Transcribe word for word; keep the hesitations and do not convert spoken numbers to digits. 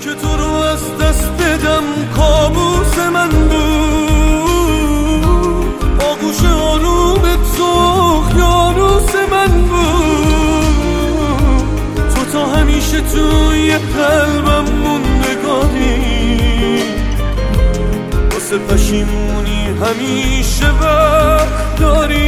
که تو رو از دست بدم کابوس من بود، آغوش آرومت سوختیانوس من بود. تو تا همیشه توی قلبم موندگاری، واسه پشیمونی همیشه وقت داری.